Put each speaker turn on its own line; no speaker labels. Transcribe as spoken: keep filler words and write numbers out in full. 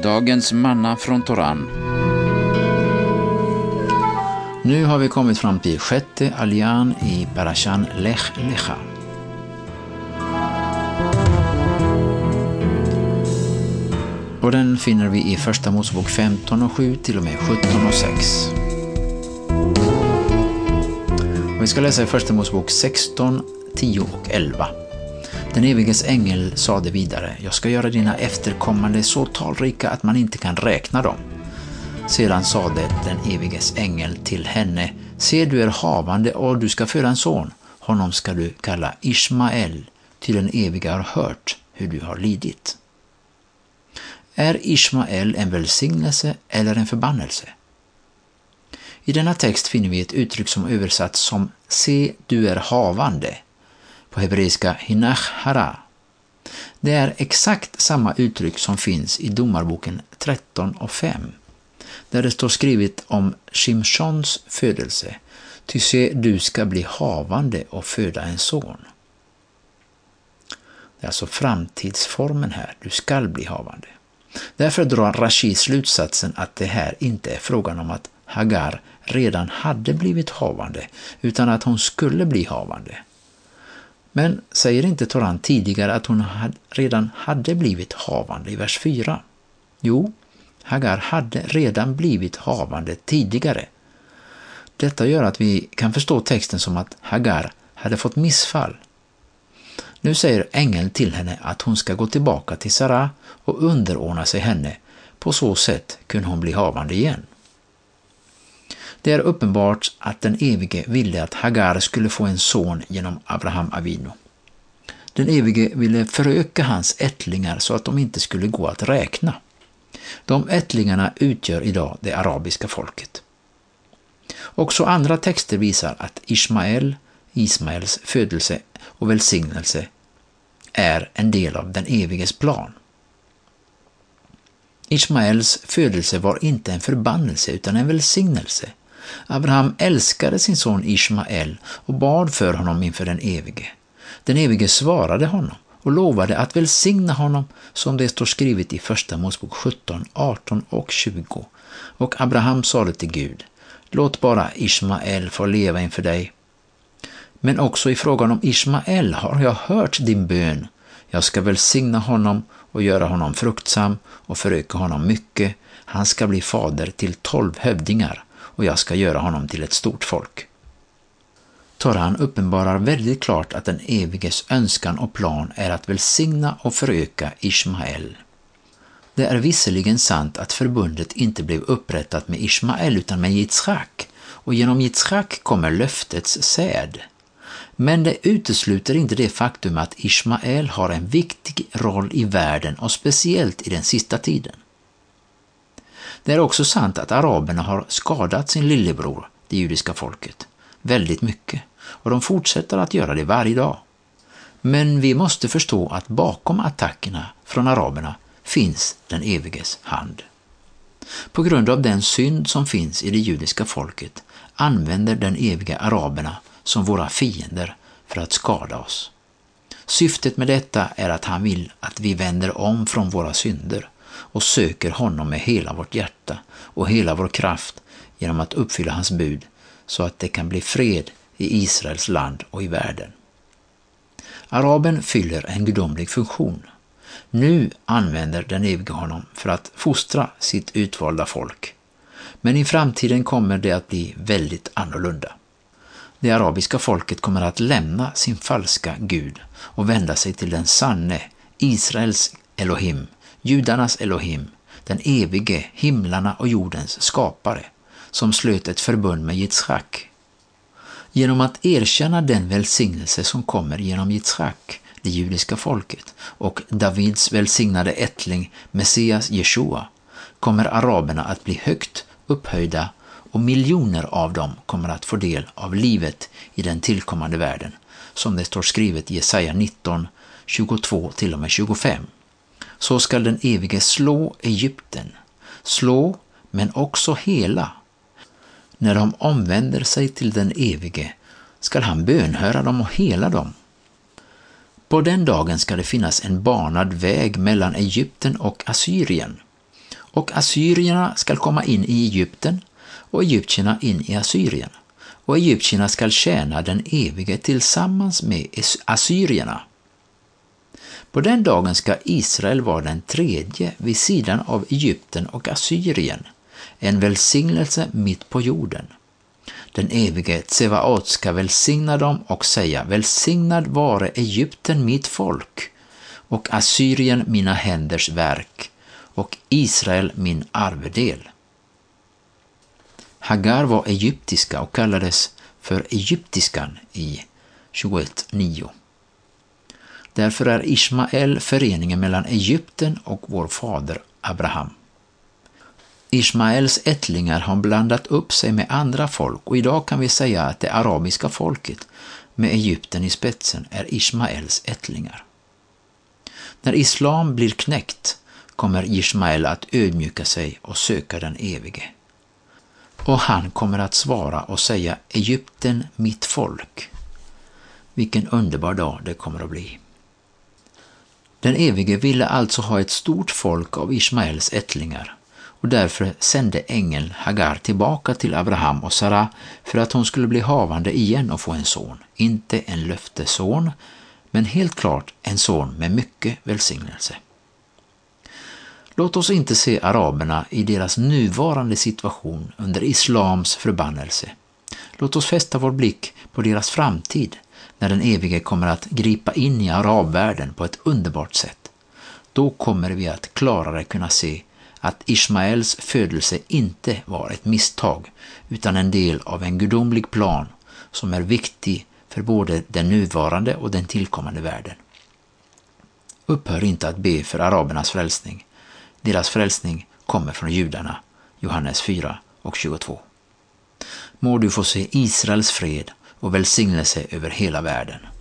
Dagens manna från Toran. Nu har vi kommit fram till sjätte aljan i Parashan Lech Lecha. Och den finner vi i första Mosebok femton och sju till och med sjutton och sex. Och vi ska läsa i första Mosebok sexton, tio och elva. Den eviges ängel sade vidare: jag ska göra dina efterkommande så talrika att man inte kan räkna dem. Sedan sade den eviges ängel till henne: se, du är havande och du ska föda en son. Honom ska du kalla Ismael, ty den eviga har hört hur du har lidit. Är Ismael en välsignelse eller en förbannelse? I denna text finner vi ett uttryck som översatts som se, du är havande, på hebreiska hinach hara. Det är exakt samma uttryck som finns i Domarboken tretton och fem, där det står skrivet om Shimshons födelse: ty se, du ska bli havande och föda en son. Det är alltså framtidsformen här, du ska bli havande. Därför drar Rashi slutsatsen att det här inte är frågan om att Hagar redan hade blivit havande, utan att hon skulle bli havande. Men säger inte Toran tidigare att hon redan hade blivit havande i vers fyra? Jo, Hagar hade redan blivit havande tidigare. Detta gör att vi kan förstå texten som att Hagar hade fått missfall. Nu säger ängeln till henne att hon ska gå tillbaka till Sara och underordna sig henne. På så sätt kunde hon bli havande igen. Det är uppenbart att den evige ville att Hagar skulle få en son genom Abraham Avinu. Den evige ville föröka hans ättlingar så att de inte skulle gå att räkna. De ättlingarna utgör idag det arabiska folket. Också andra texter visar att Ismael, Ismaels födelse och välsignelse, är en del av den eviges plan. Ismaels födelse var inte en förbannelse utan en välsignelse. Abraham älskade sin son Ismael och bad för honom inför den evige. Den evige svarade honom och lovade att välsigna honom, som det står skrivet i första Mosebok sjutton, arton och tjugo. Och Abraham sade till Gud: låt bara Ismael få leva inför dig. Men också i frågan om Ismael har jag hört din bön. Jag ska välsigna honom och göra honom fruktsam och föröka honom mycket. Han ska bli fader till tolv hövdingar och jag ska göra honom till ett stort folk. Toran uppenbarar väldigt klart att den eviges önskan och plan är att välsigna och föröka Ismael. Det är visserligen sant att förbundet inte blev upprättat med Ismael utan med Yitzchak, och genom Yitzchak kommer löftets säd. Men det utesluter inte det faktum att Ismael har en viktig roll i världen och speciellt i den sista tiden. Det är också sant att araberna har skadat sin lillebror, det judiska folket, väldigt mycket, och de fortsätter att göra det varje dag. Men vi måste förstå att bakom attackerna från araberna finns den eviges hand. På grund av den synd som finns i det judiska folket använder den eviga araberna som våra fiender för att skada oss. Syftet med detta är att han vill att vi vänder om från våra synder och söker honom med hela vårt hjärta och hela vår kraft genom att uppfylla hans bud, så att det kan bli fred i Israels land och i världen. Araben fyller en gudomlig funktion. Nu använder den evige honom för att fostra sitt utvalda folk. Men i framtiden kommer det att bli väldigt annorlunda. Det arabiska folket kommer att lämna sin falska Gud och vända sig till den sanne, Israels Elohim, judarnas Elohim, den evige himlarna och jordens skapare, som slöt ett förbund med Yitzchak. Genom att erkänna den välsignelse som kommer genom Yitzchak, det judiska folket, och Davids välsignade ättling Messias Jeshua, kommer araberna att bli högt upphöjda och miljoner av dem kommer att få del av livet i den tillkommande världen, som det står skrivet i Jesaja nitton, tjugotvå till och med tjugofem. Så skall den evige slå Egypten, slå men också hela. När de omvänder sig till den evige skall han bönhöra dem och hela dem. På den dagen ska det finnas en banad väg mellan Egypten och Assyrien, Och assyrierna skall komma in i Egypten och egyptierna in i Assyrien. Och egyptierna skall tjäna den evige tillsammans med assyrierna. På den dagen ska Israel vara den tredje vid sidan av Egypten och Assyrien, en välsignelse mitt på jorden. Den evige Tsevaot ska välsigna dem och säga: välsignad vare Egypten mitt folk, och Assyrien mina händers verk, och Israel min arvedel. Hagar var egyptiska och kallades för egyptiskan i tjugoett nio. Därför är Ismael föreningen mellan Egypten och vår fader Abraham. Ismaels ättlingar har blandat upp sig med andra folk, och idag kan vi säga att det arabiska folket med Egypten i spetsen är Ismaels ättlingar. När islam blir knäckt kommer Ismael att ödmjuka sig och söka den evige. Och han kommer att svara och säga: Egypten mitt folk. Vilken underbar dag det kommer att bli. Den evige ville alltså ha ett stort folk av Ismaels ättlingar, och därför sände ängeln Hagar tillbaka till Abraham och Sara för att hon skulle bli havande igen och få en son. Inte en löfteson, men helt klart en son med mycket välsignelse. Låt oss inte se araberna i deras nuvarande situation under islams förbannelse. Låt oss fästa vår blick på deras framtid, när den evige kommer att gripa in i arabvärlden på ett underbart sätt. Då kommer vi att klarare kunna se att Ismaels födelse inte var ett misstag, utan en del av en gudomlig plan som är viktig för både den nuvarande och den tillkommande världen. Upphör inte att be för arabernas frälsning. Deras frälsning kommer från judarna. Johannes fyra och tjugotvå. Må du få se Israels fred och välsignelse över hela världen.